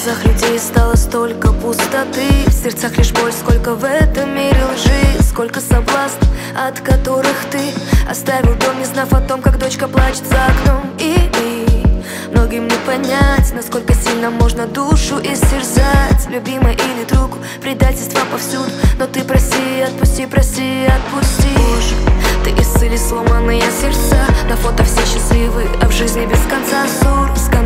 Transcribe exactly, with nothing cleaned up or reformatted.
глазах людей стало столько пустоты, в сердцах лишь боль, сколько в этом мире лжи, сколько соблазн, от которых ты оставил дом, не знав о том, как дочка плачет за окном. И, и многим не понять, насколько сильно можно душу истерзать. Любимая или другу, предательство повсюду, но ты проси, отпусти, проси, отпусти. Боже, ты исцели сломанные сердца. На фото все счастливы, а в жизни без конца ссор.